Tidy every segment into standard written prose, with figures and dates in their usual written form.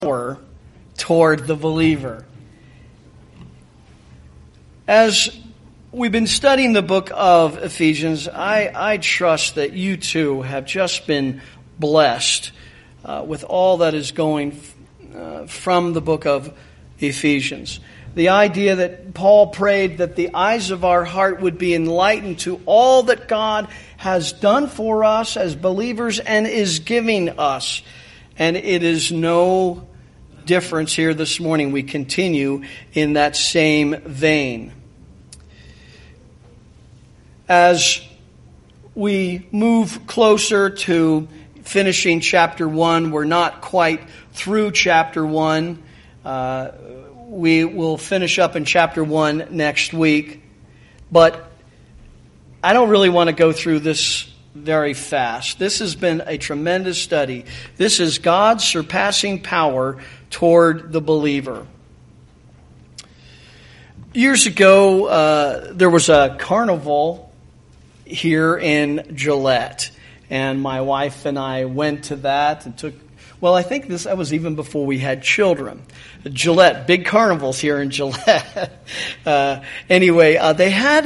power toward the believer. As we've been studying the book of Ephesians, I trust that you too have just been blessed with all that is going from the book of Ephesians. The idea that Paul prayed that the eyes of our heart would be enlightened to all that God has done for us as believers and is giving us. And it is no difference here this morning. We continue in that same vein. As we move closer to finishing chapter 1, we're not quite through chapter 1. We will finish up in chapter 1 next week. But I don't really want to go through this very fast. This has been a tremendous study. This is God's surpassing power toward the believer. Years ago, there was a carnival here in Gillette. And my wife and I went to that and took... Well, I think that was even before we had children. Gillette, big carnivals here in Gillette. Anyway, they had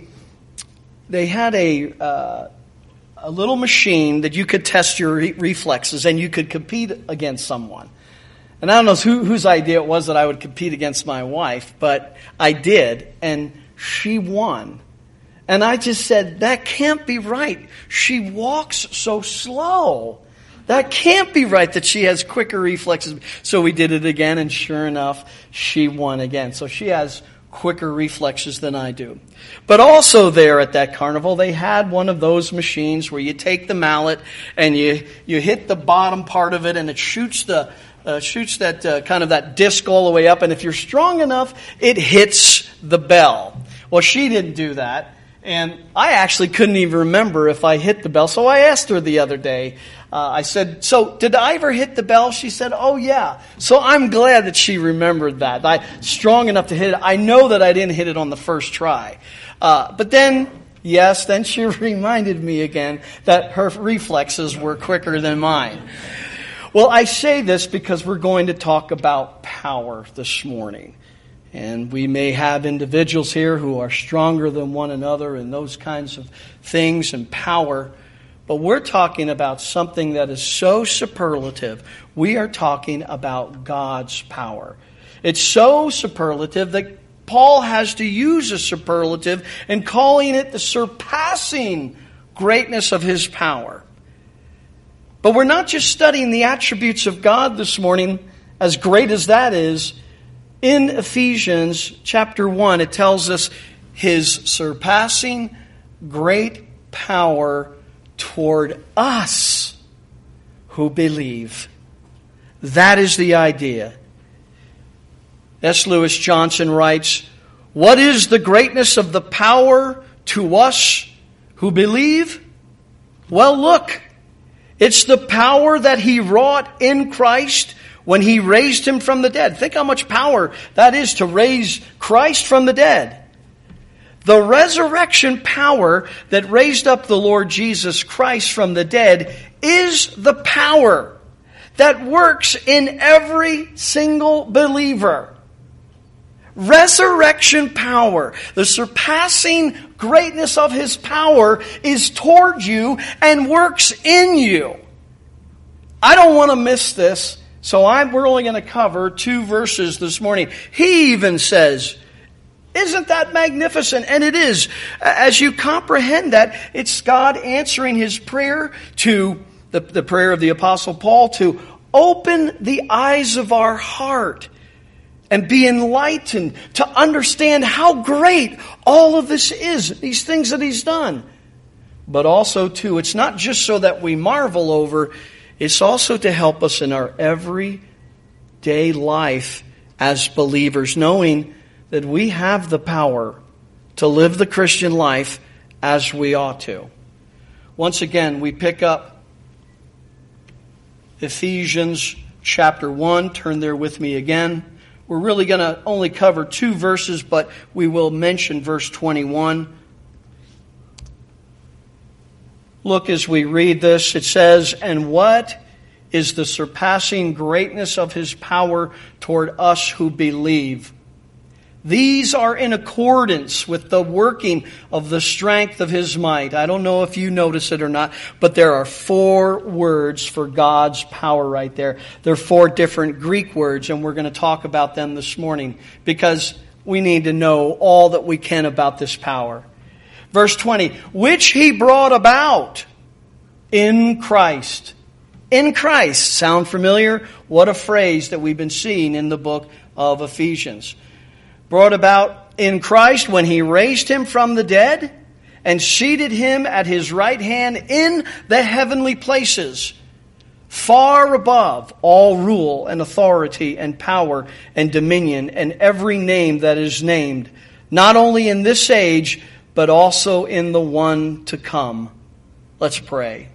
a little machine that you could test your reflexes and you could compete against someone. And I don't know whose idea it was that I would compete against my wife, but I did, and she won. And I just said, that can't be right. She walks so slow. That can't be right that she has quicker reflexes. So we did it again, and sure enough, she won again. So she has quicker reflexes than I do. But also there at that carnival, they had one of those machines where you take the mallet and you hit the bottom part of it, and it shoots that kind of that disc all the way up. And if you're strong enough, it hits the bell. Well, she didn't do that. And I actually couldn't even remember if I hit the bell. So I asked her the other day, I said, so did I ever hit the bell? She said, oh yeah. So I'm glad that she remembered that. Strong enough to hit it. I know that I didn't hit it on the first try. But then she reminded me again that her reflexes were quicker than mine. Well, I say this because we're going to talk about power this morning. And we may have individuals here who are stronger than one another and those kinds of things and power. But we're talking about something that is so superlative. We are talking about God's power. It's so superlative that Paul has to use a superlative and calling it the surpassing greatness of His power. But we're not just studying the attributes of God this morning, as great as that is. In Ephesians chapter 1, it tells us His surpassing great power toward us who believe. That is the idea. S. Lewis Johnson writes, what is the greatness of the power to us who believe? Well, look, it's the power that He wrought in Christ when He raised Him from the dead. Think how much power that is to raise Christ from the dead. The resurrection power that raised up the Lord Jesus Christ from the dead is the power that works in every single believer. Resurrection power, the surpassing greatness of His power is toward you and works in you. I don't want to miss this. So we're only going to cover 2 verses this morning. He even says, isn't that magnificent? And it is. As you comprehend that, it's God answering His prayer to the prayer of the Apostle Paul to open the eyes of our heart and be enlightened to understand how great all of this is, these things that He's done. But also, too, it's not just so that we marvel over. It's also to help us in our everyday life as believers, knowing that we have the power to live the Christian life as we ought to. Once again, we pick up Ephesians chapter 1. Turn there with me again. We're really going to only cover 2 verses, but we will mention verse 21. Look as we read this, it says, "And what is the surpassing greatness of His power toward us who believe. These are in accordance with the working of the strength of His might. I don't know if you notice it or not, but there are 4 words for God's power right there. There are 4 different Greek words, and we're going to talk about them this morning because we need to know all that we can about this power. Verse 20, which He brought about in Christ. In Christ. Sound familiar? What a phrase that we've been seeing in the book of Ephesians. Brought about in Christ when He raised Him from the dead and seated Him at His right hand in the heavenly places, far above all rule and authority and power and dominion and every name that is named, not only in this age, but also in the one to come. Let's pray.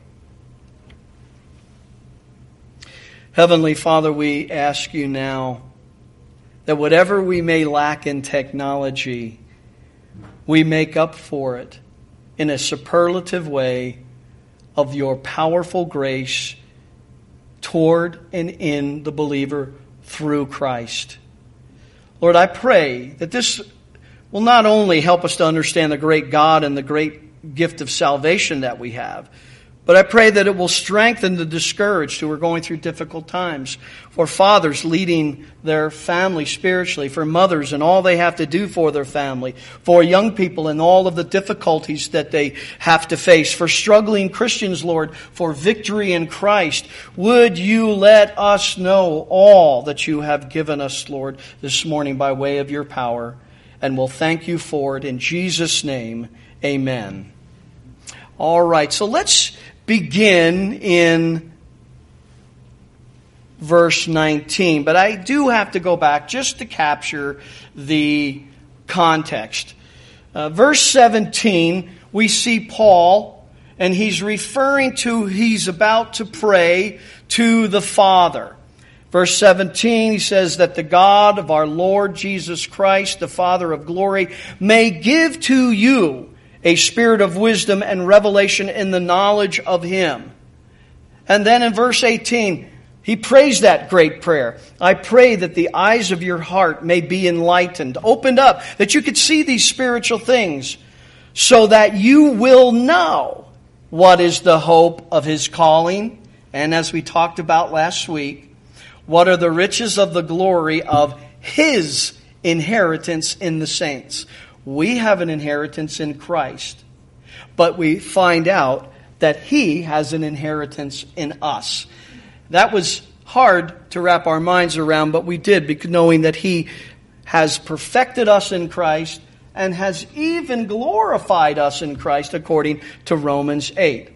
Heavenly Father, we ask You now that whatever we may lack in technology, we make up for it in a superlative way of Your powerful grace toward and in the believer through Christ. Lord, I pray that this will not only help us to understand the great God and the great gift of salvation that we have, but I pray that it will strengthen the discouraged who are going through difficult times, for fathers leading their family spiritually, for mothers and all they have to do for their family, for young people and all of the difficulties that they have to face, for struggling Christians, Lord, for victory in Christ. Would You let us know all that You have given us, Lord, this morning by way of Your power, and we'll thank You for it in Jesus' name. Amen. All right, so let's begin in verse 19. But I do have to go back just to capture the context. Verse 17, we see Paul, and he's referring to, he's about to pray to the Father. Verse 17, he says that the God of our Lord Jesus Christ, the Father of glory, may give to you a spirit of wisdom and revelation in the knowledge of Him. And then in verse 18, he prays that great prayer. I pray that the eyes of your heart may be enlightened, opened up, that you could see these spiritual things, so that you will know what is the hope of His calling. And as we talked about last week, what are the riches of the glory of His inheritance in the saints. We have an inheritance in Christ, but we find out that He has an inheritance in us. That was hard to wrap our minds around, but we did, because knowing that He has perfected us in Christ and has even glorified us in Christ, according to Romans 8.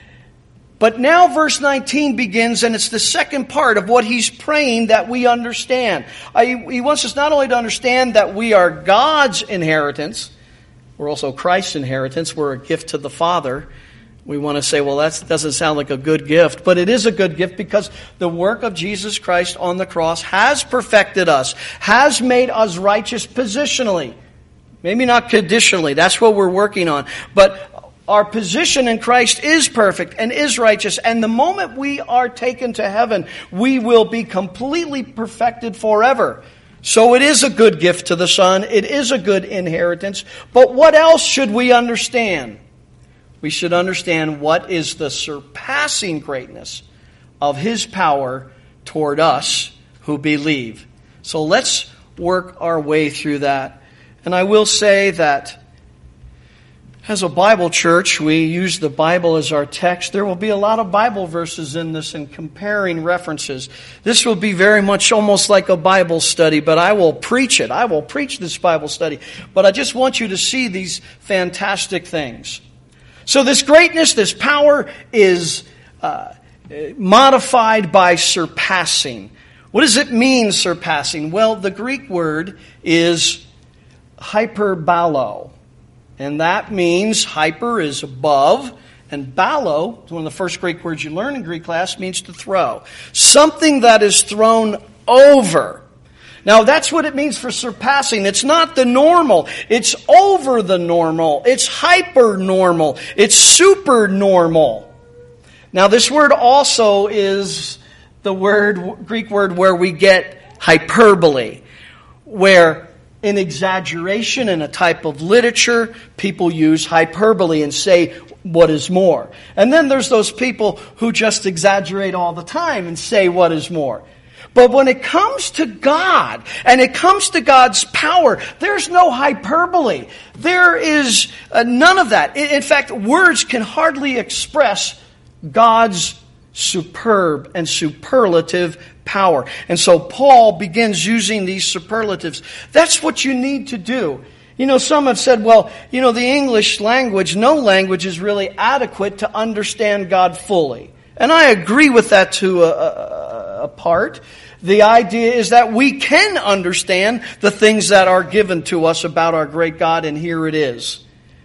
But now verse 19 begins, and it's the second part of what he's praying that we understand. He wants us not only to understand that we are God's inheritance, we're also Christ's inheritance, we're a gift to the Father. We want to say, well, that doesn't sound like a good gift, but it is a good gift because the work of Jesus Christ on the cross has perfected us, has made us righteous positionally. Maybe not conditionally, that's what we're working on, but our position in Christ is perfect and is righteous. And the moment we are taken to heaven, we will be completely perfected forever. So it is a good gift to the Son. It is a good inheritance. But what else should we understand? We should understand what is the surpassing greatness of His power toward us who believe. So let's work our way through that. And I will say that as a Bible church, we use the Bible as our text. There will be a lot of Bible verses in this and comparing references. This will be very much almost like a Bible study, but I will preach it. I will preach this Bible study. But I just want you to see these fantastic things. So this greatness, this power is modified by surpassing. What does it mean, surpassing? Well, the Greek word is hyperbalo. And that means hyper is above, and balo, one of the first Greek words you learn in Greek class, means to throw. Something that is thrown over. Now that's what it means for surpassing. It's not the normal. It's over the normal. It's hyper normal. It's super normal. Now this word also is the Greek word where we get hyperbole, where in exaggeration in a type of literature, people use hyperbole and say what is more. And then there's those people who just exaggerate all the time and say what is more. But when it comes to God, and it comes to God's power, there's no hyperbole. There is none of that. In fact, words can hardly express God's superb and superlative power. And so Paul begins using these superlatives. That's what you need to do. You know, some have said, well, you know, the English language, no language is really adequate to understand God fully. And I agree with that to a part. The idea is that we can understand the things that are given to us about our great God, and here it is.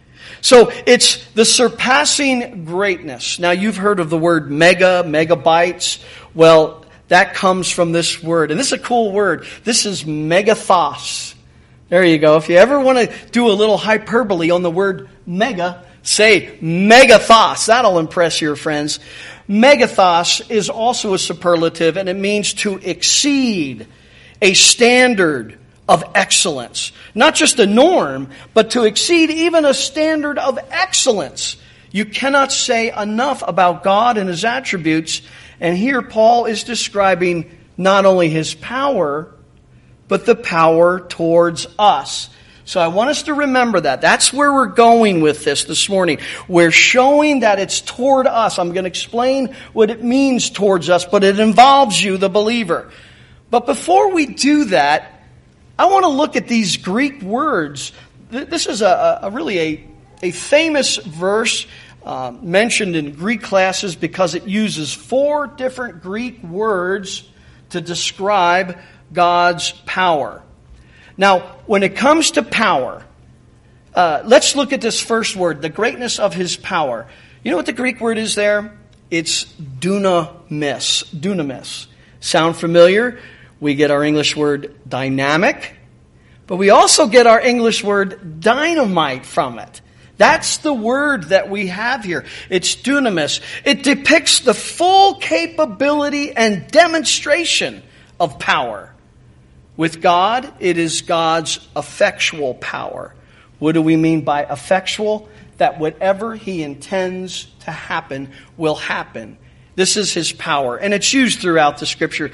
So it's the surpassing greatness. Now you've heard of the word megabytes. Well, that comes from this word. And this is a cool word. This is megathos. There you go. If you ever want to do a little hyperbole on the word mega, say megathos. That'll impress your friends. Megathos is also a superlative, and it means to exceed a standard of excellence. Not just a norm, but to exceed even a standard of excellence. You cannot say enough about God and His attributes. And here Paul is describing not only His power, but the power towards us. So I want us to remember that. That's where we're going with this morning. We're showing that it's toward us. I'm going to explain what it means towards us, but it involves you, the believer. But before we do that, I want to look at these Greek words. This is really a famous verse mentioned in Greek classes because it uses 4 different Greek words to describe God's power. Now, when it comes to power, let's look at this first word, the greatness of His power. You know what the Greek word is there? It's dunamis. Dunamis. Sound familiar? We get our English word dynamic, but we also get our English word dynamite from it. That's the word that we have here. It's dunamis. It depicts the full capability and demonstration of power. With God, it is God's effectual power. What do we mean by effectual? That whatever He intends to happen will happen. This is His power, and it's used throughout the Scripture.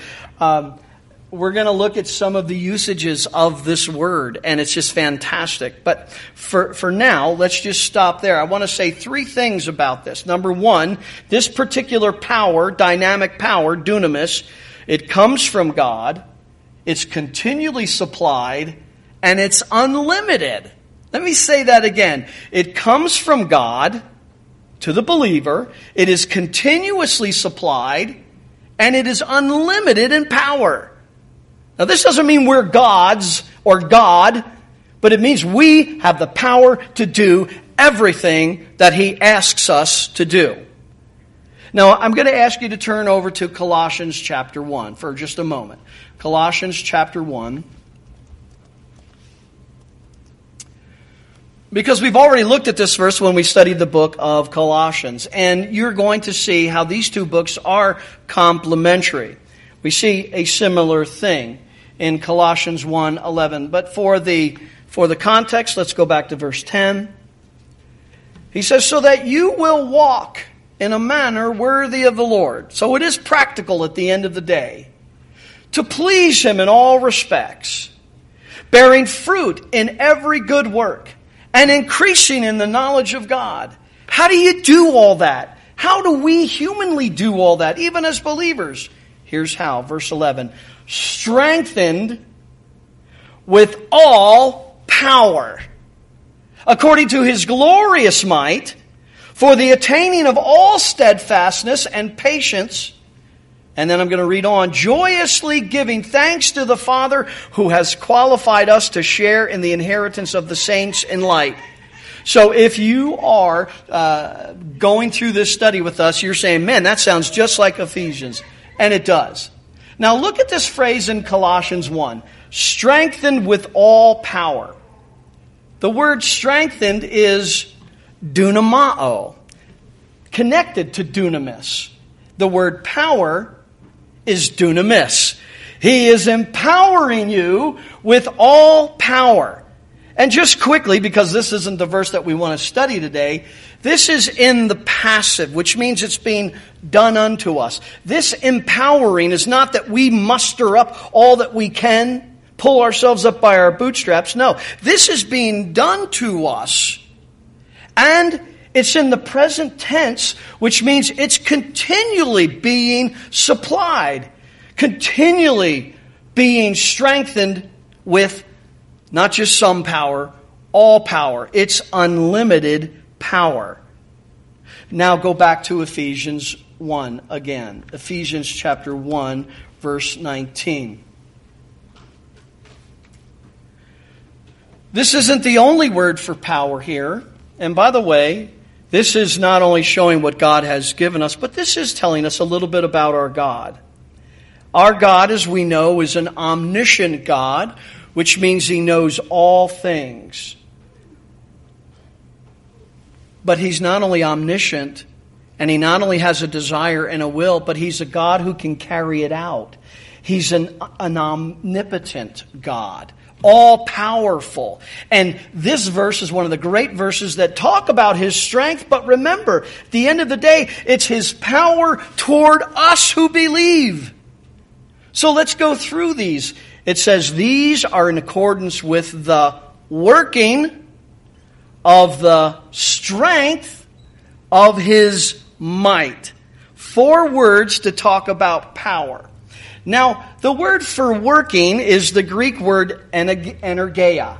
We're going to look at some of the usages of this word, and it's just fantastic. But for now, let's just stop there. I want to say 3 things about this. Number 1, this particular power, dynamic power, dunamis, it comes from God. It's continually supplied, and it's unlimited. Let me say that again. It comes from God to the believer. It is continuously supplied, and it is unlimited in power. Now, this doesn't mean we're gods or God, but it means we have the power to do everything that He asks us to do. Now, I'm going to ask you to turn over to Colossians chapter 1 for just a moment. Colossians chapter 1. Because we've already looked at this verse when we studied the book of Colossians. And you're going to see how these 2 books are complementary. We see a similar thing in Colossians 1:11. But for the context, let's go back to verse 10. He says, so that you will walk in a manner worthy of the Lord. So it is practical at the end of the day. To please Him in all respects, bearing fruit in every good work, and increasing in the knowledge of God. How do you do all that? How do we humanly do all that, even as believers? Here's how, verse 11. Strengthened with all power, according to His glorious might, for the attaining of all steadfastness and patience. And then I'm going to read on. Joyously giving thanks to the Father who has qualified us to share in the inheritance of the saints in light. So if you are going through this study with us, you're saying, man, that sounds just like Ephesians. And it does. Now look at this phrase in Colossians 1. Strengthened with all power. The word strengthened is dunamao, connected to dunamis. The word power is dunamis. He is empowering you with all power. And just quickly, because this isn't the verse that we want to study today, this is in the passive, which means it's being done unto us. This empowering is not that we muster up all that we can, pull ourselves up by our bootstraps. No, this is being done to us. And it's in the present tense, which means it's continually being supplied, continually being strengthened with not just some power, all power. It's unlimited power. Now go back to Ephesians 1 again. Ephesians chapter 1, verse 19. This isn't the only word for power here. And by the way, this is not only showing what God has given us, but this is telling us a little bit about our God. Our God, as we know, is an omniscient God, which means He knows all things. But He's not only omniscient, and He not only has a desire and a will, but He's a God who can carry it out. He's an omnipotent God, all-powerful. And this verse is one of the great verses that talk about His strength. But remember, at the end of the day, it's His power toward us who believe. So let's go through these. It says, these are in accordance with the working of the strength of His might. 4 words to talk about power. Now, the word for working is the Greek word energeia.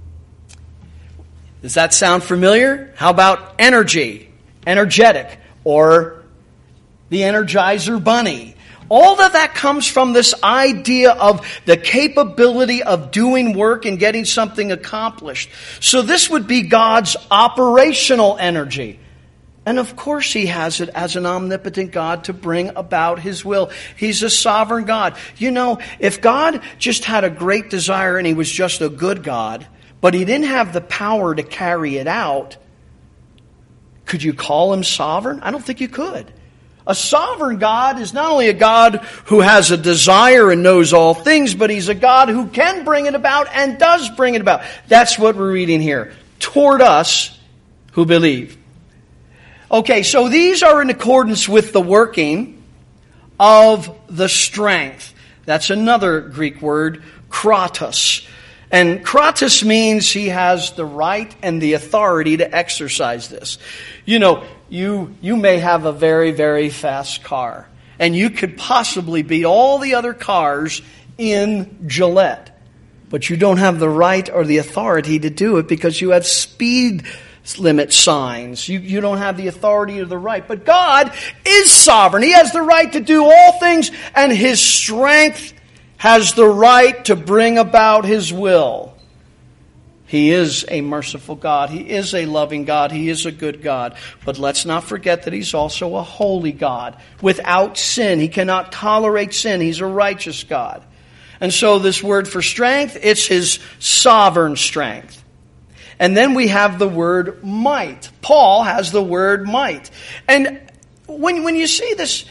Does that sound familiar? How about energy, energetic, or the Energizer Bunny? All of that comes from this idea of the capability of doing work and getting something accomplished. So this would be God's operational energy. And of course He has it as an omnipotent God to bring about His will. He's a sovereign God. You know, if God just had a great desire and He was just a good God, but He didn't have the power to carry it out, could you call Him sovereign? I don't think you could. A sovereign God is not only a God who has a desire and knows all things, but He's a God who can bring it about and does bring it about. That's what we're reading here. Toward us who believe. Okay, so these are in accordance with the working of the strength. That's another Greek word, kratos. And kratos means He has the right and the authority to exercise this. You know, you may have a very, very fast car, and you could possibly beat all the other cars in Gillette. But you don't have the right or the authority to do it because you have speed limit signs. You don't have the authority or the right. But God is sovereign. He has the right to do all things, and His strength has the right to bring about His will. He is a merciful God. He is a loving God. He is a good God. But let's not forget that He's also a holy God without sin. He cannot tolerate sin. He's a righteous God. And so this word for strength, it's His sovereign strength. And then we have the word might. Paul has the word might. And when you see this,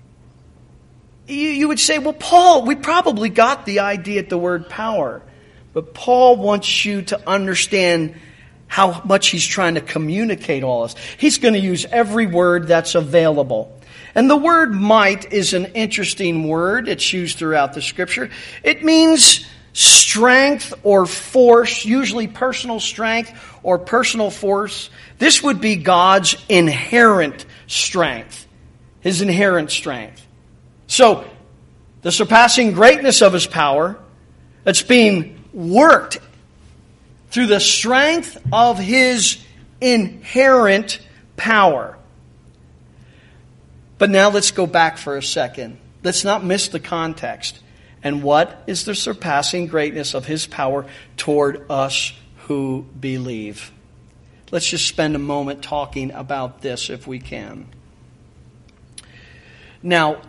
you would say, well, Paul, we probably got the idea at the word power. But Paul wants you to understand how much he's trying to communicate all this. He's going to use every word that's available. And the word might is an interesting word. It's used throughout the Scripture. It means strength or force, usually personal strength or personal force. This would be God's inherent strength, His inherent strength. So, the surpassing greatness of His power, it's being worked through the strength of His inherent power. But now let's go back for a second. Let's not miss the context. And what is the surpassing greatness of His power toward us who believe? Let's just spend a moment talking about this if we can. Now,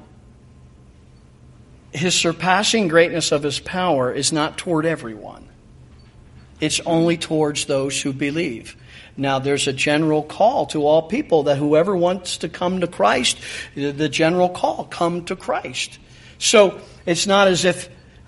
His surpassing greatness of His power is not toward everyone. It's only towards those who believe. Now, there's a general call to all people that whoever wants to come to Christ, the general call, come to Christ. So it's not as if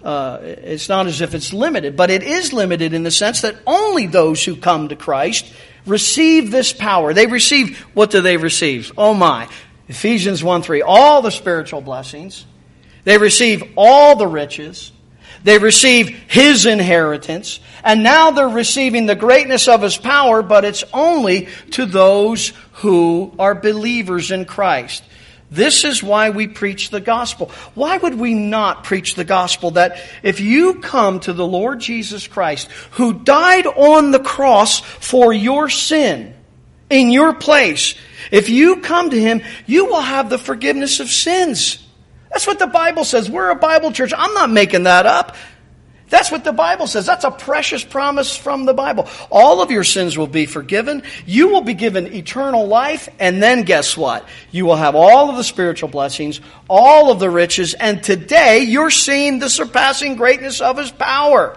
it's limited, but it is limited in the sense that only those who come to Christ receive this power. They receive, what do they receive? Oh my. Ephesians 1:3, all the spiritual blessings. They receive all the riches. They receive His inheritance. And now they're receiving the greatness of His power, but it's only to those who are believers in Christ. This is why we preach the gospel. Why would we not preach the gospel? That if you come to the Lord Jesus Christ, who died on the cross for your sin, in your place, if you come to Him, you will have the forgiveness of sins. That's what the Bible says. We're a Bible church. I'm not making that up. That's what the Bible says. That's a precious promise from the Bible. All of your sins will be forgiven. You will be given eternal life. And then guess what? You will have all of the spiritual blessings, all of the riches. And today you're seeing the surpassing greatness of His power.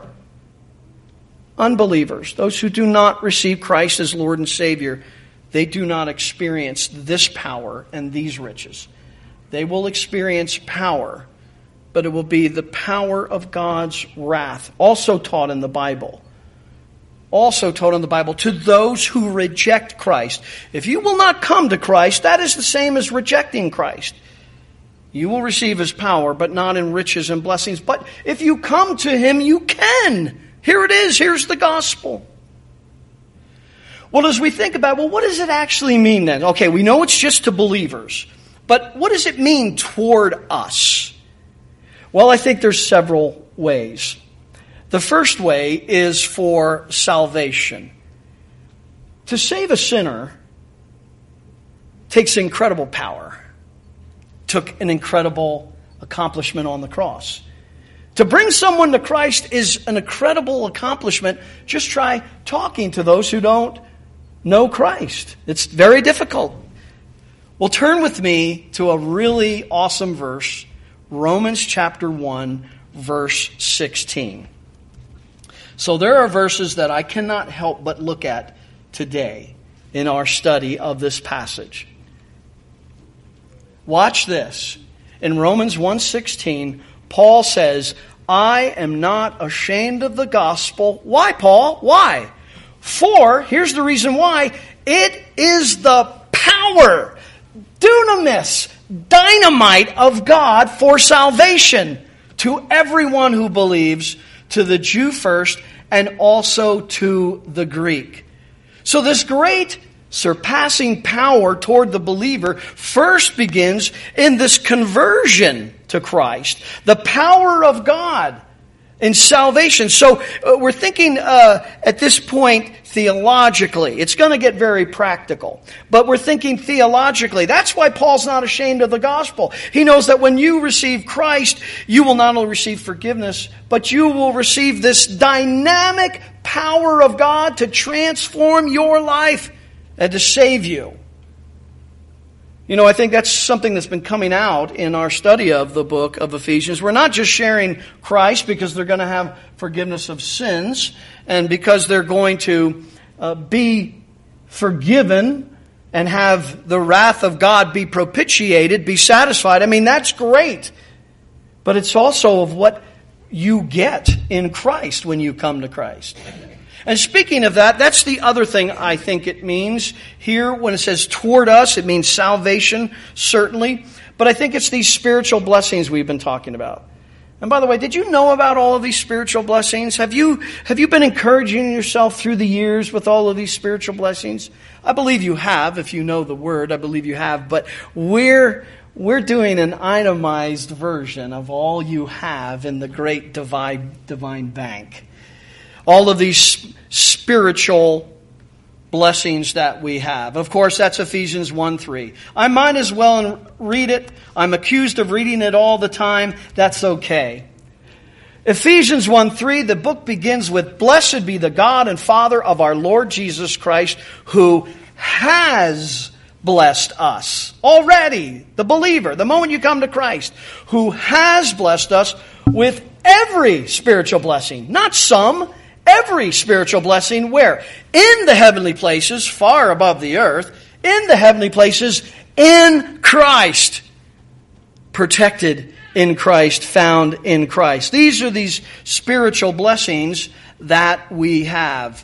Unbelievers, those who do not receive Christ as Lord and Savior, they do not experience this power and these riches. They will experience power, but it will be the power of God's wrath, also taught in the Bible. Also taught in the Bible to those who reject Christ. If you will not come to Christ, that is the same as rejecting Christ. You will receive His power, but not in riches and blessings. But if you come to Him, you can. Here it is. Here's the gospel. Well, as we think about, what does it actually mean then? Okay, we know it's just to believers. But what does it mean toward us? Well, I think there's several ways. The first way is for salvation. To save a sinner takes incredible power. Took an incredible accomplishment on the cross. To bring someone to Christ is an incredible accomplishment. Just try talking to those who don't know Christ. It's very difficult. Well, turn with me to a really awesome verse, Romans chapter 1, verse 16. So there are verses that I cannot help but look at today in our study of this passage. Watch this. In Romans 1:16, Paul says, I am not ashamed of the gospel. Why, Paul? Why? For, here's the reason why, it is the power, dunamis, dynamite of God for salvation to everyone who believes, to the Jew first and also to the Greek. So this great surpassing power toward the believer first begins in this conversion to Christ. The power of God in salvation. So we're thinking at this point theologically. It's going to get very practical. But we're thinking theologically. That's why Paul's not ashamed of the gospel. He knows that when you receive Christ, you will not only receive forgiveness, but you will receive this dynamic power of God to transform your life and to save you. You know, I think that's something that's been coming out in our study of the book of Ephesians. We're not just sharing Christ because they're going to have forgiveness of sins and because they're going to be forgiven and have the wrath of God be propitiated, be satisfied. I mean, that's great. But it's also of what you get in Christ when you come to Christ. And speaking of that, that's the other thing I think it means here when it says toward us. It means salvation, certainly. But I think it's these spiritual blessings we've been talking about. And by the way, did you know about all of these spiritual blessings? Have you been encouraging yourself through the years with all of these spiritual blessings? I believe you have, if you know the Word. I believe you have. But we're doing an itemized version of all you have in the great divine bank. All of these spiritual blessings that we have. Of course, that's Ephesians 1:3. I might as well read it. I'm accused of reading it all the time. That's okay. Ephesians 1:3, the book begins with, Blessed be the God and Father of our Lord Jesus Christ, who has blessed us. Already, the believer, the moment you come to Christ, who has blessed us with every spiritual blessing. Not some. Every spiritual blessing, where? In the heavenly places, far above the earth, in the heavenly places, in Christ. Protected in Christ, found in Christ. These are these spiritual blessings that we have.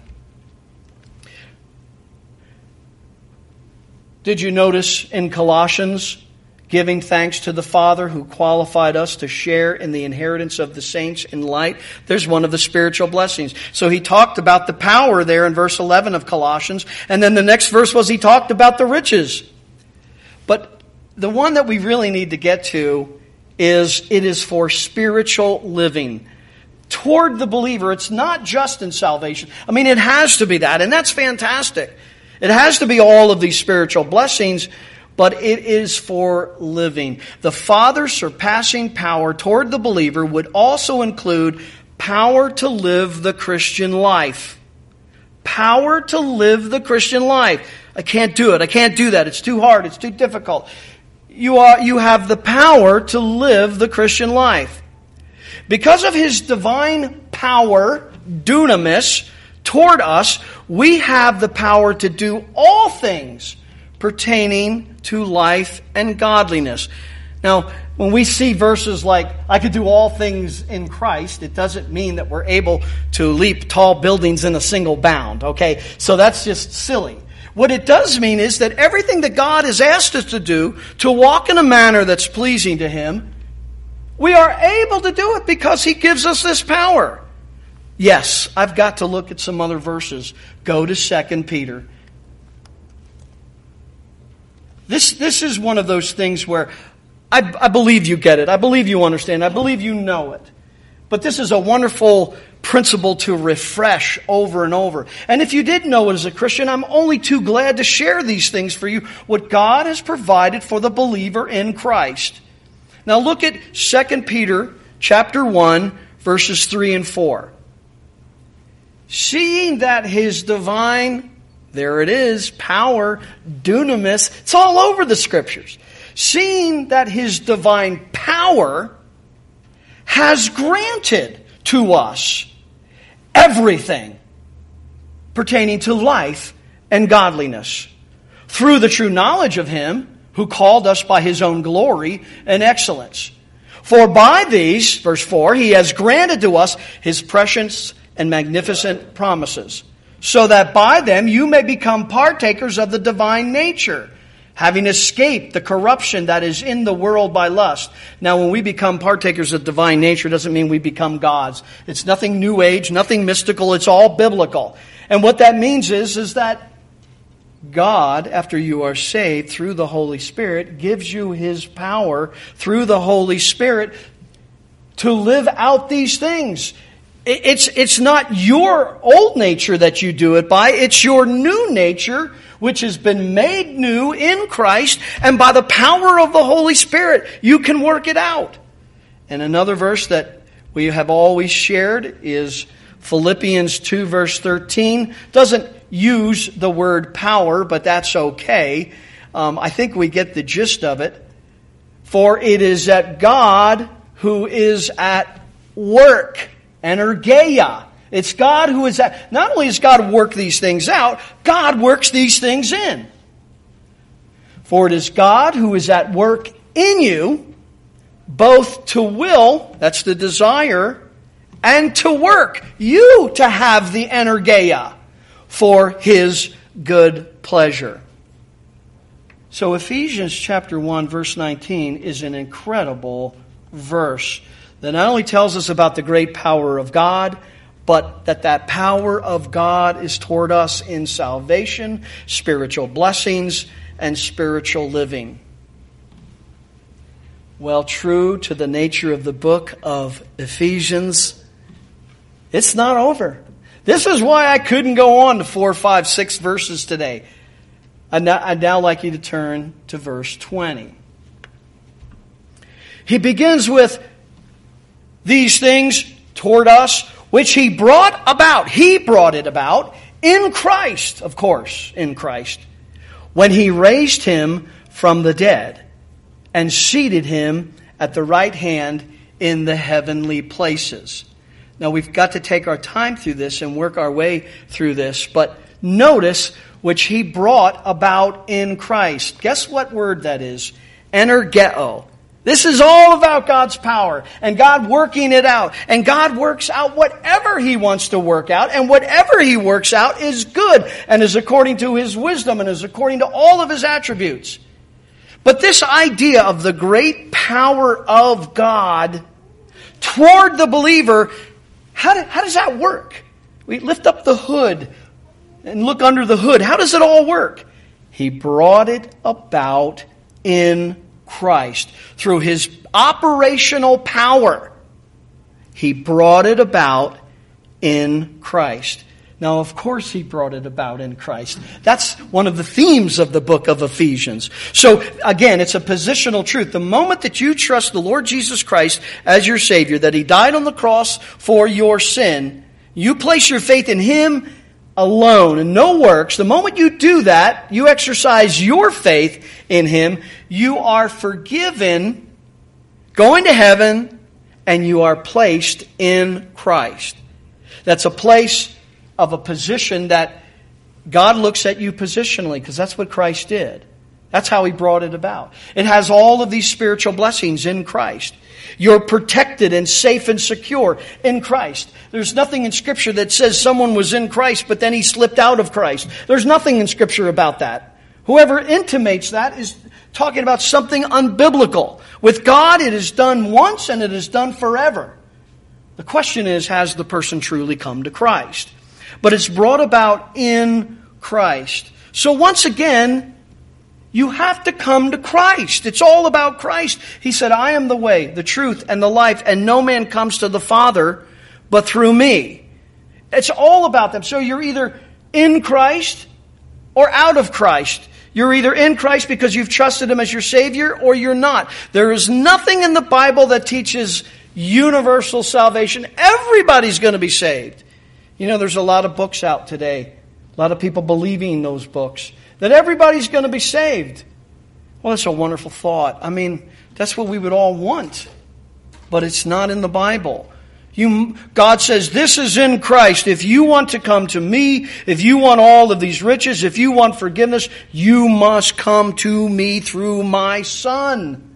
Did you notice in Colossians, giving thanks to the Father who qualified us to share in the inheritance of the saints in light? There's one of the spiritual blessings. So he talked about the power there in verse 11 of Colossians, and then the next verse was he talked about the riches. But the one that we really need to get to is it is for spiritual living. Toward the believer, it's not just in salvation. I mean, it has to be that, and that's fantastic. It has to be all of these spiritual blessings, but it is for living. The Father's surpassing power toward the believer would also include power to live the Christian life. Power to live the Christian life. I can't do it. I can't do that. It's too hard. It's too difficult. You have the power to live the Christian life. Because of His divine power, dunamis, toward us, we have the power to do all things pertaining to life and godliness. Now, when we see verses like, I could do all things in Christ, it doesn't mean that we're able to leap tall buildings in a single bound, okay? So that's just silly. What it does mean is that everything that God has asked us to do, to walk in a manner that's pleasing to Him, we are able to do it because He gives us this power. Yes, I've got to look at some other verses. Go to 2 Peter. This is one of those things where I believe you get it. I believe you understand. I believe you know it. But this is a wonderful principle to refresh over and over. And if you didn't know it as a Christian, I'm only too glad to share these things for you, what God has provided for the believer in Christ. Now look at 2 Peter chapter 1, verses 3 and 4. Seeing that His divine, there it is, power, dunamis, it's all over the Scriptures. Seeing that His divine power has granted to us everything pertaining to life and godliness through the true knowledge of Him who called us by His own glory and excellence. For by these, verse 4, He has granted to us His precious and magnificent promises, so that by them you may become partakers of the divine nature, having escaped the corruption that is in the world by lust. Now, when we become partakers of divine nature, it doesn't mean we become gods. It's nothing new age, nothing mystical. It's all biblical. And what that means is that God, after you are saved through the Holy Spirit, gives you His power through the Holy Spirit to live out these things. It's not your old nature that you do it by. It's your new nature, which has been made new in Christ, and by the power of the Holy Spirit, you can work it out. And another verse that we have always shared is Philippians 2, verse 13. Doesn't use the word power, but that's okay. I think we get the gist of it. For it is that God who is at work, energeia. It's God who is at, not only does God work these things out, God works these things in. For it is God who is at work in you, both to will, that's the desire, and to work, you to have the energeia for His good pleasure. So Ephesians chapter 1, verse 19 is an incredible verse that not only tells us about the great power of God, but that power of God is toward us in salvation, spiritual blessings, and spiritual living. Well, true to the nature of the book of Ephesians, it's not over. This is why I couldn't go on to 4, 5, 6 verses today. I'd now like you to turn to verse 20. He begins with these things toward us, which He brought about. He brought it about in Christ, of course, in Christ, when He raised Him from the dead and seated Him at the right hand in the heavenly places. Now, we've got to take our time through this and work our way through this, but notice which He brought about in Christ. Guess what word that is? Energeo. This is all about God's power and God working it out. And God works out whatever He wants to work out. And whatever He works out is good and is according to His wisdom and is according to all of His attributes. But this idea of the great power of God toward the believer, how does that work? We lift up the hood and look under the hood. How does it all work? He brought it about in Christ. Through His operational power, He brought it about in Christ. Now, of course, He brought it about in Christ. That's one of the themes of the book of Ephesians. So, again, it's a positional truth. The moment that you trust the Lord Jesus Christ as your Savior, that He died on the cross for your sin, you place your faith in Him alone and no works. The moment you do that, you exercise your faith in Him, you are forgiven, going to heaven, and you are placed in Christ. That's a place of a position that God looks at you positionally, because that's what Christ did. That's how He brought it about. It has all of these spiritual blessings in Christ. You're protected and safe and secure in Christ. There's nothing in Scripture that says someone was in Christ, but then he slipped out of Christ. There's nothing in Scripture about that. Whoever intimates that is talking about something unbiblical. With God, it is done once and it is done forever. The question is, has the person truly come to Christ? But it's brought about in Christ. So once again, you have to come to Christ. It's all about Christ. He said, I am the way, the truth, and the life, and no man comes to the Father but through me. It's all about them. So you're either in Christ or out of Christ. You're either in Christ because you've trusted Him as your Savior, or you're not. There is nothing in the Bible that teaches universal salvation. Everybody's going to be saved. You know, there's a lot of books out today. A lot of people believing those books, that everybody's going to be saved. Well, that's a wonderful thought. I mean, that's what we would all want. But it's not in the Bible. God says, this is in Christ. If you want to come to me, if you want all of these riches, if you want forgiveness, you must come to me through my Son.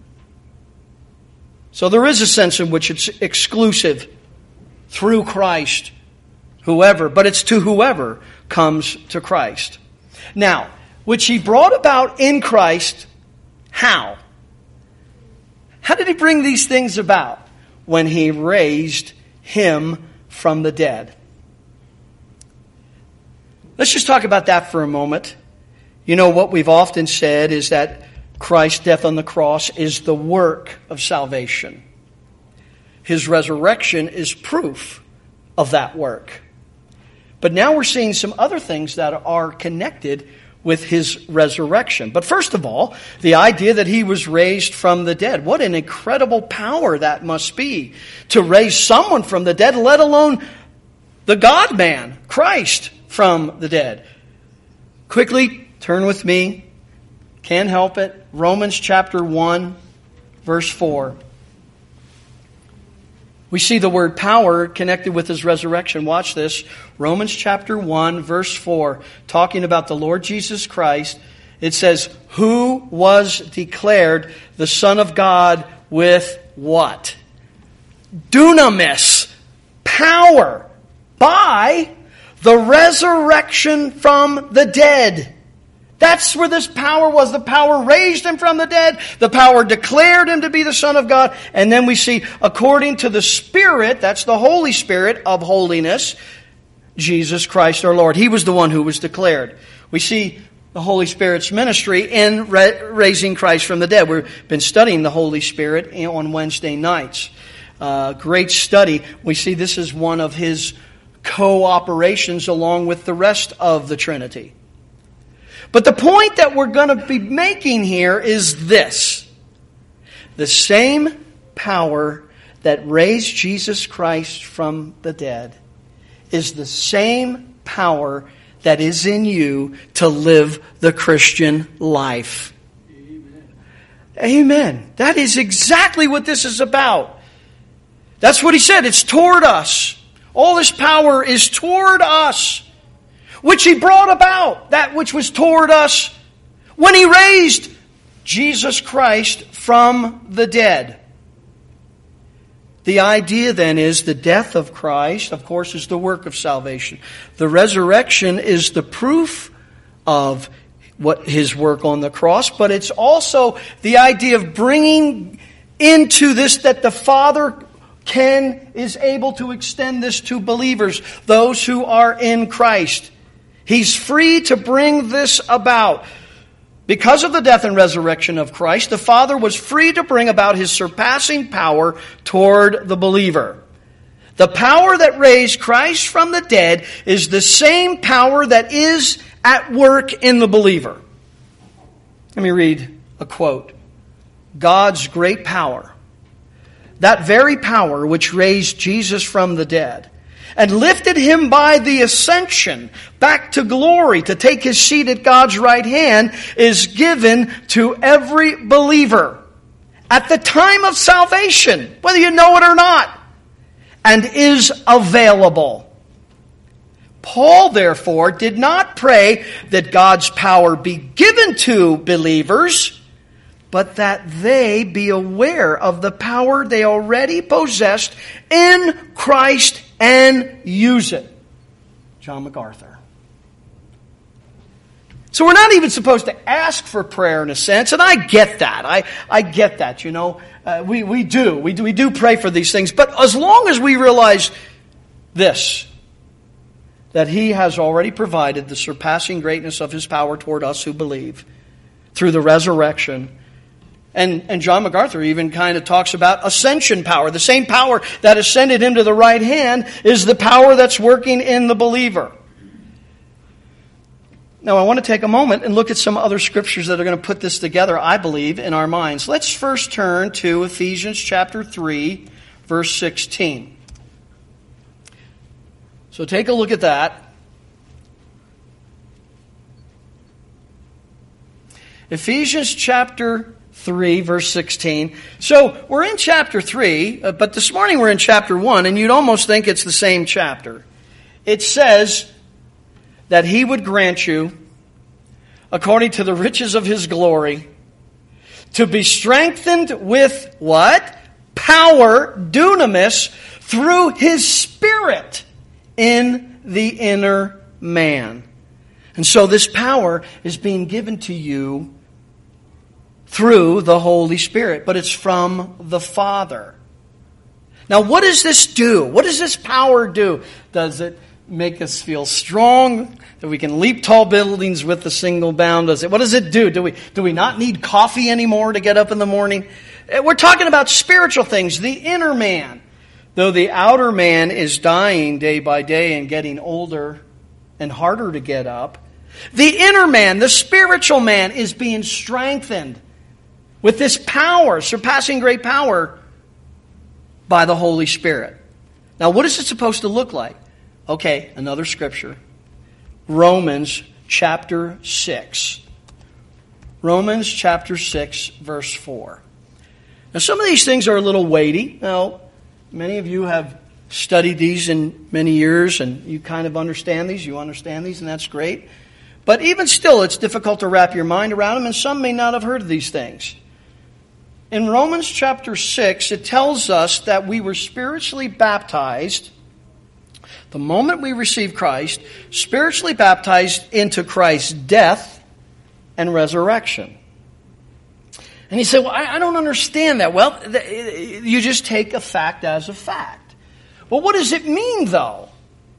So there is a sense in which it's exclusive through Christ, whoever, but it's to whoever comes to Christ. Now, which He brought about in Christ, how? How did He bring these things about? When He raised Him from the dead. Let's just talk about that for a moment. You know, what we've often said is that Christ's death on the cross is the work of salvation. His resurrection is proof of that work. But now we're seeing some other things that are connected with His resurrection. But first of all, the idea that He was raised from the dead. What an incredible power that must be, to raise someone from the dead, let alone the God-man, Christ, from the dead. Quickly, turn with me. Can't help it. Romans chapter 1, verse 4. We see the word power connected with His resurrection. Watch this. Romans chapter 1, verse 4, talking about the Lord Jesus Christ. It says, who was declared the Son of God with what? Dunamis, power, by the resurrection from the dead. That's where this power was. The power raised Him from the dead. The power declared Him to be the Son of God. And then we see, according to the Spirit, that's the Holy Spirit of holiness, Jesus Christ our Lord. He was the one who was declared. We see the Holy Spirit's ministry in raising Christ from the dead. We've been studying the Holy Spirit on Wednesday nights. Great study. We see this is one of His co-operations along with the rest of the Trinity. But the point that we're going to be making here is this. The same power that raised Jesus Christ from the dead is the same power that is in you to live the Christian life. Amen. Amen. That is exactly what this is about. That's what He said. It's toward us. All this power is toward us, which He brought about, that which was toward us when He raised Jesus Christ from the dead. The idea then is the death of Christ, of course, is the work of salvation. The resurrection is the proof of what his work on the cross, but it's also the idea of bringing into this that the Father is able to extend this to believers, those who are in Christ. He's free to bring this about. Because of the death and resurrection of Christ, the Father was free to bring about his surpassing power toward the believer. The power that raised Christ from the dead is the same power that is at work in the believer. Let me read a quote. God's great power, that very power which raised Jesus from the dead and lifted him by the ascension back to glory to take his seat at God's right hand, is given to every believer at the time of salvation, whether you know it or not, and is available. Paul, therefore, did not pray that God's power be given to believers, but that they be aware of the power they already possessed in Christ and use it. John MacArthur. So we're not even supposed to ask for prayer in a sense, and I get that. I get that, you know. We do pray for these things, but as long as we realize this, that he has already provided the surpassing greatness of his power toward us who believe through the resurrection. And John MacArthur even kind of talks about ascension power. The same power that ascended him to the right hand is the power that's working in the believer. Now I want to take a moment and look at some other scriptures that are going to put this together, I believe, in our minds. Let's first turn to Ephesians chapter 3, verse 16. So take a look at that. Ephesians chapter 3, verse 16. So we're in chapter 3, but this morning we're in chapter 1, and you'd almost think it's the same chapter. It says that he would grant you, according to the riches of his glory, to be strengthened with what? Power, dunamis, through his Spirit in the inner man. And so this power is being given to you through the Holy Spirit, but it's from the Father. Now, what does this do? What does this power do? Does it make us feel strong, that we can leap tall buildings with a single bound? What does it do? Do we not need coffee anymore to get up in the morning? We're talking about spiritual things, the inner man. Though the outer man is dying day by day and getting older and harder to get up, the inner man, the spiritual man, is being strengthened with this power, surpassing great power, by the Holy Spirit. Now, what is it supposed to look like? Okay, another scripture. Romans chapter 6. Romans chapter 6, verse 4. Now, some of these things are a little weighty. Now, many of you have studied these in many years, and you kind of understand these. You understand these, and that's great. But even still, it's difficult to wrap your mind around them, and some may not have heard of these things. In Romans chapter 6, it tells us that we were spiritually baptized the moment we received Christ, spiritually baptized into Christ's death and resurrection. And you say, well, I don't understand that. Well, you just take a fact as a fact. Well, what does it mean, though?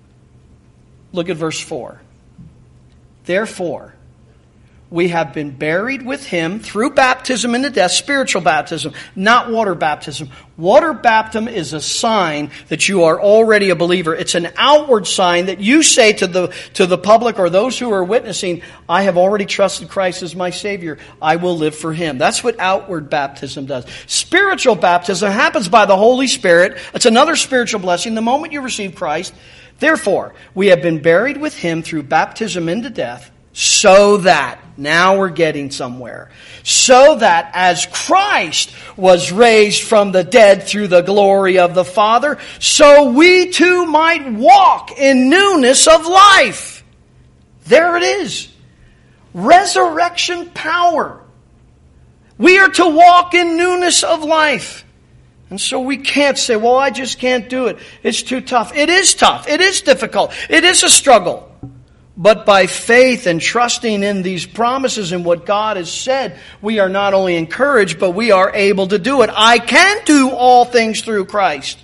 Look at verse 4. Therefore, we have been buried with him through baptism into death, spiritual baptism, not water baptism. Water baptism is a sign that you are already a believer. It's an outward sign that you say to the public or those who are witnessing, I have already trusted Christ as my Savior. I will live for him. That's what outward baptism does. Spiritual baptism happens by the Holy Spirit. It's another spiritual blessing the moment you receive Christ. Therefore, we have been buried with him through baptism into death, so that, now we're getting somewhere, so that as Christ was raised from the dead through the glory of the Father, so we too might walk in newness of life. There it is. Resurrection power. We are to walk in newness of life. And so we can't say, well, I just can't do it. It's too tough. It is tough. It is difficult. It is a struggle. But by faith and trusting in these promises and what God has said, we are not only encouraged, but we are able to do it. I can do all things through Christ.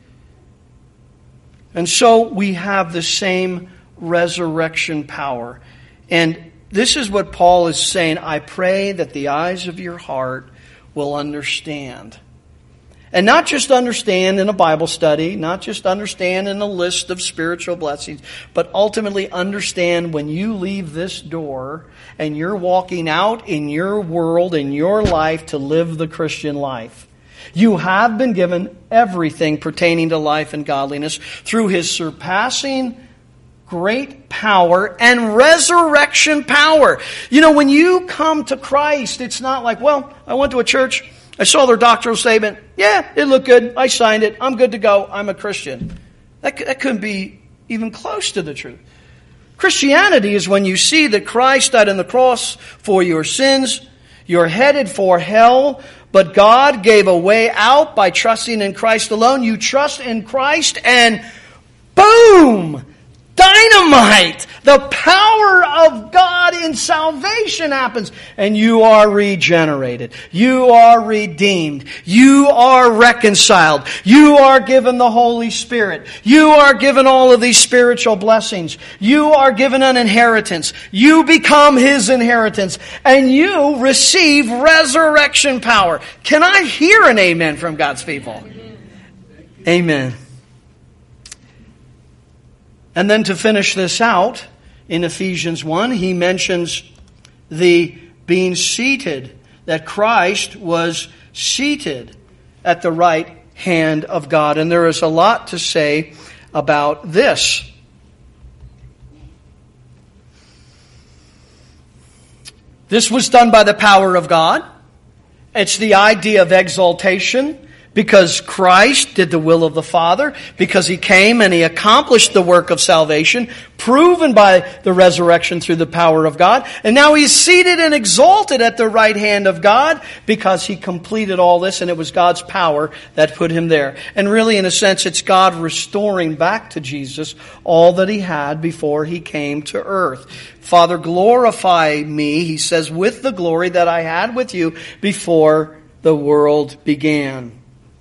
And so we have the same resurrection power. And this is what Paul is saying. I pray that the eyes of your heart will understand. And not just understand in a Bible study, not just understand in a list of spiritual blessings, but ultimately understand when you leave this door and you're walking out in your world, in your life to live the Christian life. You have been given everything pertaining to life and godliness through His surpassing great power and resurrection power. You know, when you come to Christ, it's not like, well, I went to a church, I saw their doctrinal statement. Yeah, it looked good. I signed it. I'm good to go. I'm a Christian. That couldn't be even close to the truth. Christianity is when you see that Christ died on the cross for your sins. You're headed for hell, but God gave a way out by trusting in Christ alone. You trust in Christ and boom! Dynamite! The power of God in salvation happens. And you are regenerated. You are redeemed. You are reconciled. You are given the Holy Spirit. You are given all of these spiritual blessings. You are given an inheritance. You become His inheritance. And you receive resurrection power. Can I hear an amen from God's people? Amen. And then to finish this out, in Ephesians 1, he mentions the being seated, that Christ was seated at the right hand of God. And there is a lot to say about this. This was done by the power of God. It's the idea of exaltation. Because Christ did the will of the Father, because He came and He accomplished the work of salvation, proven by the resurrection through the power of God. And now He's seated and exalted at the right hand of God because He completed all this, and it was God's power that put Him there. And really, in a sense, it's God restoring back to Jesus all that He had before He came to earth. Father, glorify me, He says, with the glory that I had with you before the world began.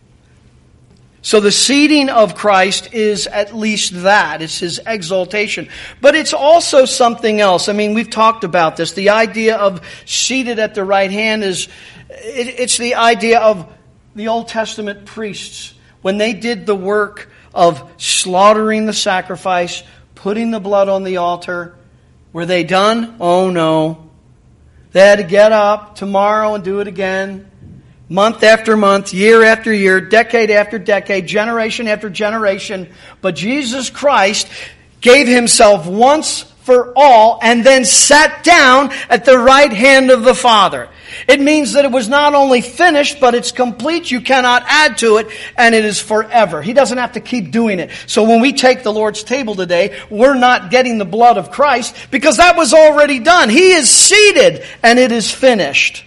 So the seating of Christ is at least that. It's His exaltation. But it's also something else. I mean, we've talked about this. The idea of seated at the right hand it's the idea of the Old Testament priests. When they did the work of slaughtering the sacrifice, putting the blood on the altar, were they done? Oh no. They had to get up tomorrow and do it again. Month after month, year after year, decade after decade, generation after generation. But Jesus Christ gave Himself once for all and then sat down at the right hand of the Father. It means that it was not only finished, but it's complete. You cannot add to it, and it is forever. He doesn't have to keep doing it. So when we take the Lord's table today, we're not getting the blood of Christ because that was already done. He is seated, and it is finished.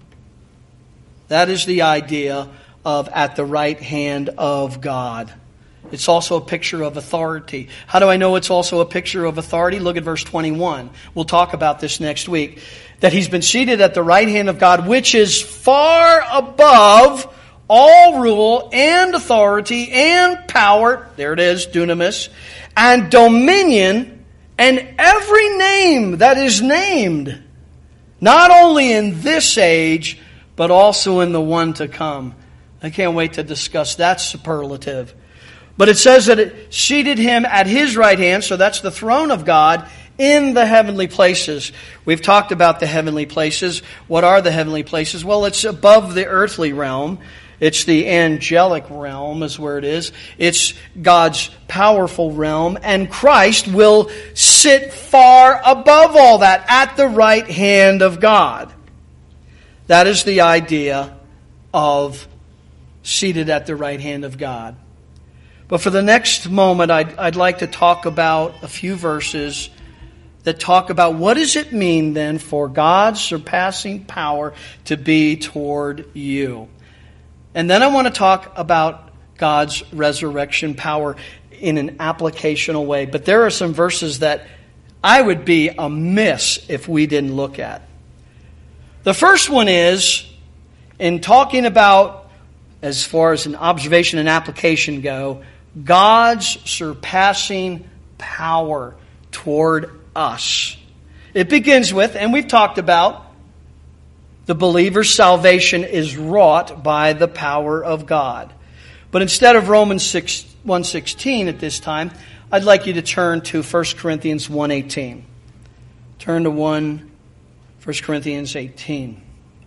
That is the idea of at the right hand of God. It's also a picture of authority. How do I know it's also a picture of authority? Look at verse 21. We'll talk about this next week. That He's been seated at the right hand of God, which is far above all rule and authority and power. There it is, dunamis. And dominion and every name that is named. Not only in this age, but also in the one to come. I can't wait to discuss that superlative. But it says that it seated Him at His right hand, so that's the throne of God, in the heavenly places. We've talked about the heavenly places. What are the heavenly places? Well, it's above the earthly realm. It's the angelic realm is where it is. It's God's powerful realm. And Christ will sit far above all that, at the right hand of God. That is the idea of seated at the right hand of God. But for the next moment, I'd like to talk about a few verses that talk about what does it mean then for God's surpassing power to be toward you. And then I want to talk about God's resurrection power in an applicational way. But there are some verses that I would be amiss if we didn't look at. The first one is, in talking about, as far as an observation and application go, God's surpassing power toward us. It begins with, and we've talked about, the believer's salvation is wrought by the power of God. But instead of Romans 1:16 at this time, I'd like you to turn to 1 Corinthians 1:18. Turn to 1 Corinthians 18.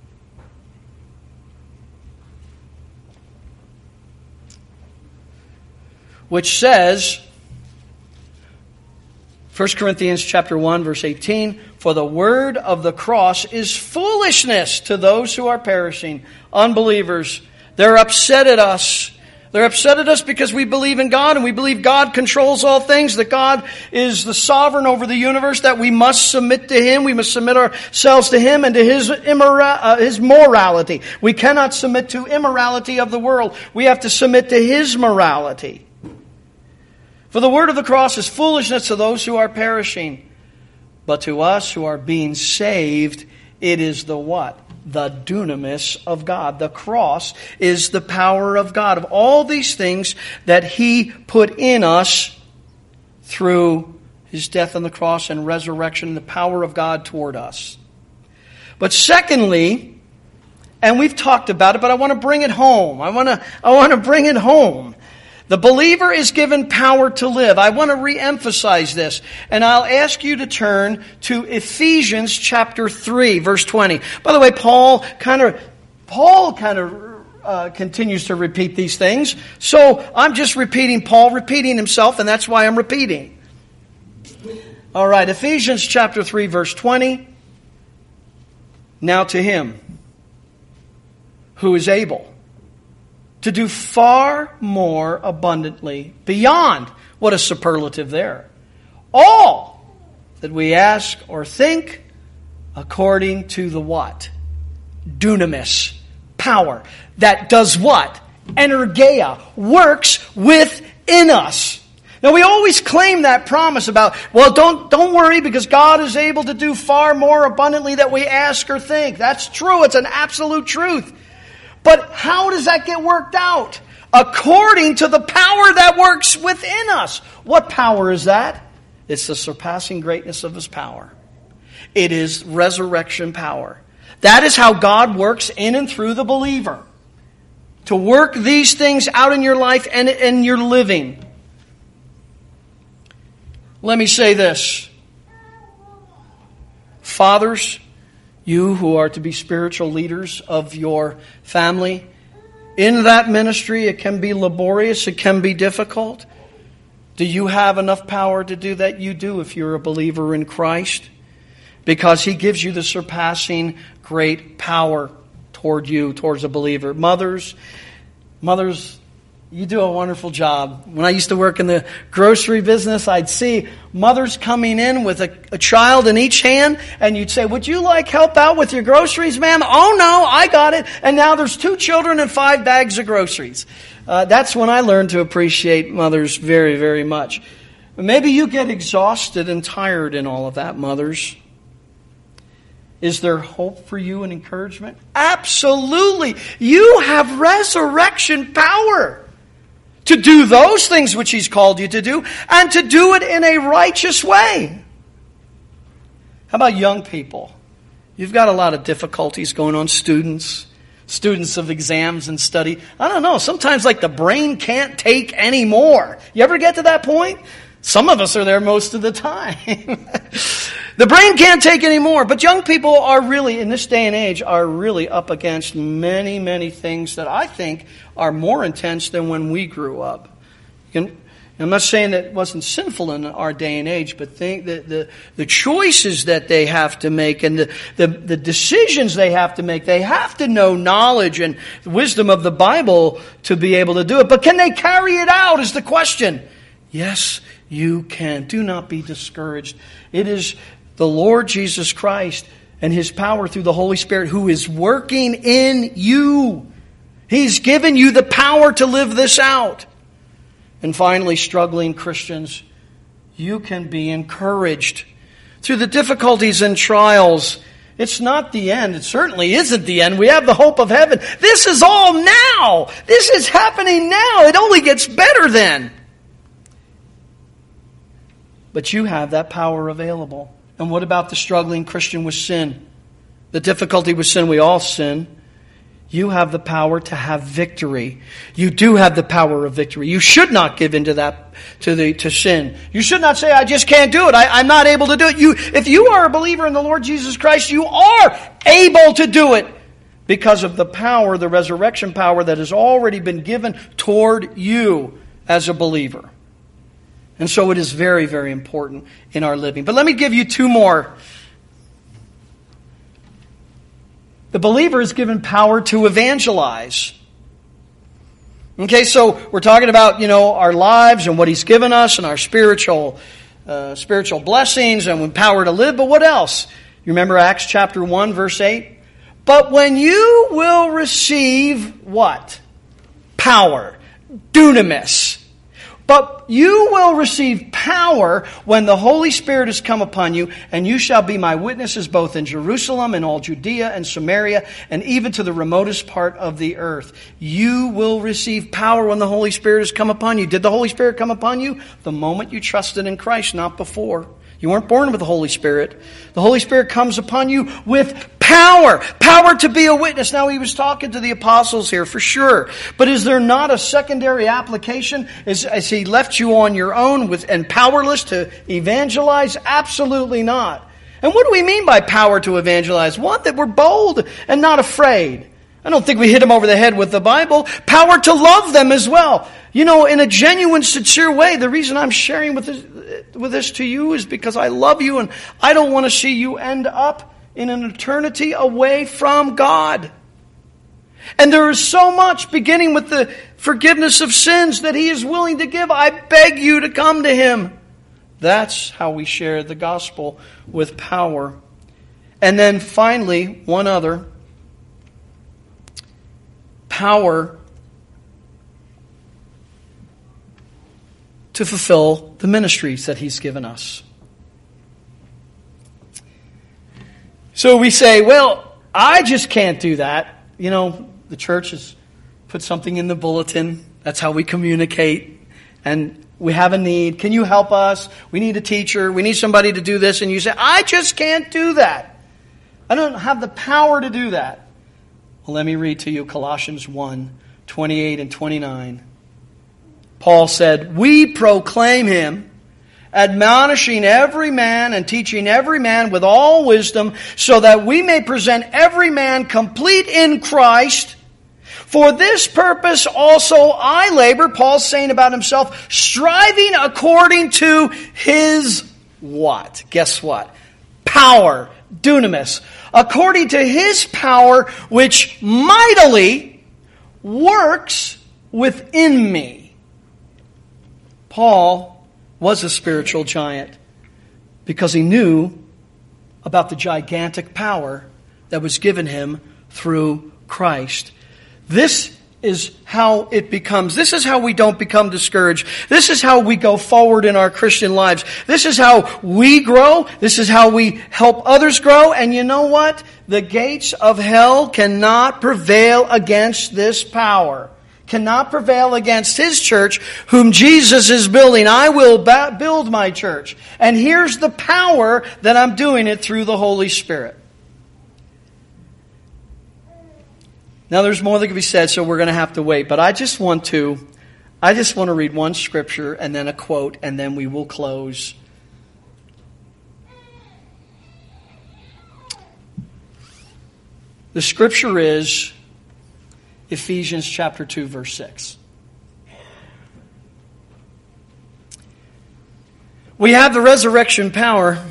Which says, 1 Corinthians chapter 1, verse 18, "For the word of the cross is foolishness to those who are perishing." Unbelievers, they're upset at us. They're upset at us because we believe in God and we believe God controls all things, that God is the sovereign over the universe, that we must submit to Him. We must submit ourselves to Him and to His morality. We cannot submit to immorality of the world. We have to submit to His morality. For the word of the cross is foolishness to those who are perishing. But to us who are being saved, it is the what? The dunamis of God. The cross is the power of God. Of all these things that He put in us through His death on the cross and resurrection, the power of God toward us. But secondly, and we've talked about it, but I want to bring it home. I want to bring it home. The believer is given power to live. I want to reemphasize this. And I'll ask you to turn to Ephesians chapter 3, verse 20. By the way, Paul kind of continues to repeat these things. So I'm just repeating Paul repeating himself, and that's why I'm repeating. All right, Ephesians chapter 3, verse 20. "Now to Him who is able to do far more abundantly," beyond, what a superlative there, "all that we ask or think, according to the" what? Dunamis, power. That does what? Energeia, works within us. Now we always claim that promise about, well, don't worry because God is able to do far more abundantly than we ask or think. That's true. It's an absolute truth. But how does that get worked out? According to the power that works within us. What power is that? It's the surpassing greatness of His power. It is resurrection power. That is how God works in and through the believer. To work these things out in your life and in your living. Let me say this. Fathers, you who are to be spiritual leaders of your family, in that ministry, it can be laborious, it can be difficult. Do you have enough power to do that? You do if you're a believer in Christ. Because He gives you the surpassing great power toward you, towards a believer. Mothers, you do a wonderful job. When I used to work in the grocery business, I'd see mothers coming in with a child in each hand, and you'd say, "Would you like help out with your groceries, ma'am?" "Oh no, I got it." And now there's 2 children and 5 bags of groceries. That's when I learned to appreciate mothers very, very much. But maybe you get exhausted and tired in all of that, mothers. Is there hope for you and encouragement? Absolutely. You have resurrection power to do those things which He's called you to do, and to do it in a righteous way. How about young people? You've got a lot of difficulties going on. Students of exams and study. I don't know, sometimes like the brain can't take any more. You ever get to that point? Some of us are there most of the time. The brain can't take any more. But young people are really, in this day and age, are really up against many, many things that I think are more intense than when we grew up. I'm not saying that it wasn't sinful in our day and age, but think that the choices that they have to make and the decisions they have to make, they have to know knowledge and wisdom of the Bible to be able to do it. But can they carry it out is the question. Yes, You can. Do not be discouraged. It is the Lord Jesus Christ and His power through the Holy Spirit who is working in you. He's given you the power to live this out. And finally, struggling Christians, you can be encouraged. Through the difficulties and trials, it's not the end. It certainly isn't the end. We have the hope of heaven. This is all now. This is happening now. It only gets better then. But you have that power available. And what about the struggling Christian with sin? The difficulty with sin, we all sin. You have the power to have victory. You do have the power of victory. You should not give into that to sin. You should not say, I just can't do it. I'm not able to do it. If you are a believer in the Lord Jesus Christ, you are able to do it because of the power, the resurrection power that has already been given toward you as a believer. And so it is very, very important in our living. But let me give you two more. The believer is given power to evangelize. Okay, so we're talking about, our lives and what He's given us and our spiritual blessings and power to live. But what else? You remember Acts chapter 1, verse 8? But when you will receive what? Power. Dunamis. But you will receive power when the Holy Spirit has come upon you, and you shall be my witnesses both in Jerusalem and all Judea and Samaria and even to the remotest part of the earth. You will receive power when the Holy Spirit has come upon you. Did the Holy Spirit come upon you? The moment you trusted in Christ, not before. You weren't born with the Holy Spirit. The Holy Spirit comes upon you with power. Power to be a witness. Now, he was talking to the apostles here for sure. But is there not a secondary application? As he left you on your own and powerless to evangelize? Absolutely not. And what do we mean by power to evangelize? One, that we're bold and not afraid. I don't think we hit them over the head with the Bible. Power to love them as well. In a genuine, sincere way. The reason I'm sharing with this to you is because I love you and I don't want to see you end up in an eternity away from God. And there is so much, beginning with the forgiveness of sins, that He is willing to give. I beg you to come to Him. That's how we share the gospel, with power. And then finally, one other. Power to fulfill the ministries that He's given us. So we say, well, I just can't do that. The church has put something in the bulletin. That's how we communicate. And we have a need. Can you help us? We need a teacher. We need somebody to do this. And you say, I just can't do that. I don't have the power to do that. Well, let me read to you Colossians 1, 28 and 29. Paul said, we proclaim Him, admonishing every man and teaching every man with all wisdom, so that we may present every man complete in Christ. For this purpose also I labor, Paul's saying about himself, striving according to His what? Guess what? Power, dunamis. According to His power, which mightily works within me. Paul was a spiritual giant because he knew about the gigantic power that was given him through Christ. This is how it becomes. This is how we don't become discouraged. This is how we go forward in our Christian lives. This is how we grow. This is how we help others grow. And you know what? The gates of hell cannot prevail against this power. Cannot prevail against His church, whom Jesus is building. I will build my church. And here's the power that I'm doing it through the Holy Spirit. Now there's more that can be said, so we're going to have to wait. But I just want to read one scripture and then a quote, and then we will close. The scripture is Ephesians chapter 2, verse 6. We have the resurrection power.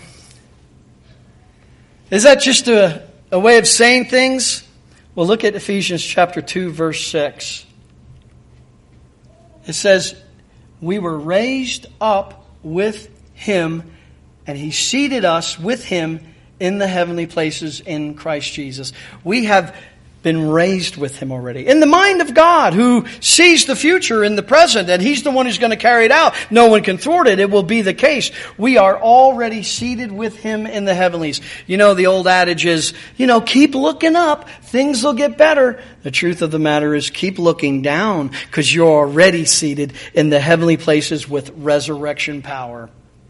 Is that just a way of saying things? Well, look at Ephesians chapter 2, verse 6. It says, we were raised up with Him, and He seated us with Him in the heavenly places in Christ Jesus. We have been raised with Him already. In the mind of God, who sees the future in the present, and He's the one who's going to carry it out. No one can thwart it. It will be the case. We are already seated with Him in the heavenlies. You know, the old adage is, keep looking up. Things will get better. The truth of the matter is, keep looking down, because you're already seated in the heavenly places with resurrection power.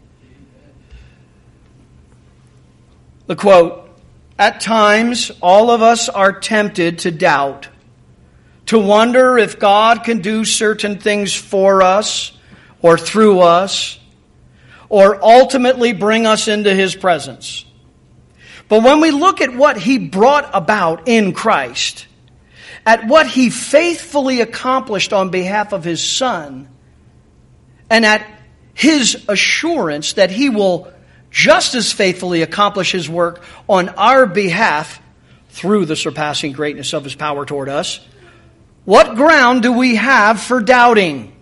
The quote, "At times, all of us are tempted to doubt, to wonder if God can do certain things for us or through us, or ultimately bring us into His presence. But when we look at what He brought about in Christ, at what He faithfully accomplished on behalf of His Son, and at His assurance that He will just as faithfully accomplish His work on our behalf through the surpassing greatness of His power toward us, what ground do we have for doubting?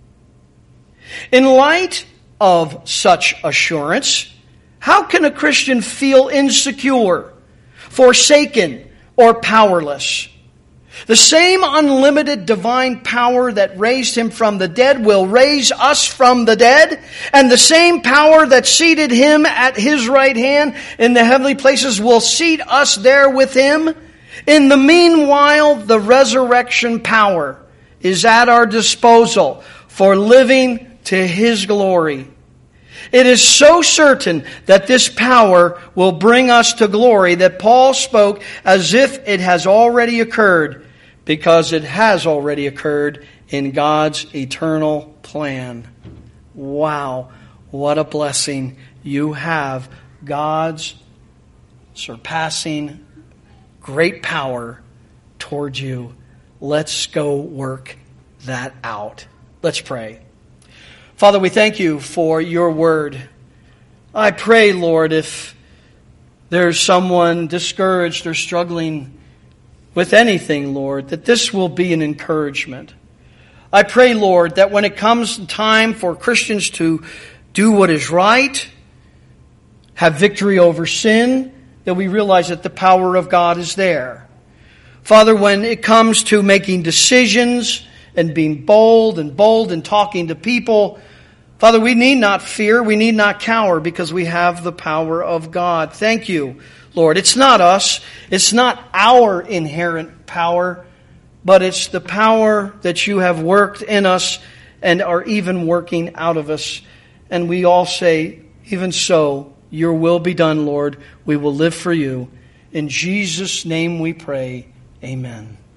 In light of such assurance, how can a Christian feel insecure, forsaken, or powerless? The same unlimited divine power that raised Him from the dead will raise us from the dead. And the same power that seated Him at His right hand in the heavenly places will seat us there with Him. In the meanwhile, the resurrection power is at our disposal for living to His glory. It is so certain that this power will bring us to glory that Paul spoke as if it has already occurred, because it has already occurred in God's eternal plan. Wow, what a blessing. You have God's surpassing great power towards you. Let's go work that out. Let's pray. Father, we thank You for Your word. I pray, Lord, if there's someone discouraged or struggling with anything, Lord, that this will be an encouragement. I pray, Lord, that when it comes time for Christians to do what is right, have victory over sin, that we realize that the power of God is there. Father, when it comes to making decisions and being bold and talking to people, Father, we need not fear, we need not cower, because we have the power of God. Thank You, Lord. It's not us. It's not our inherent power, but it's the power that You have worked in us and are even working out of us. And we all say, even so, Your will be done, Lord. We will live for You. In Jesus' name we pray. Amen.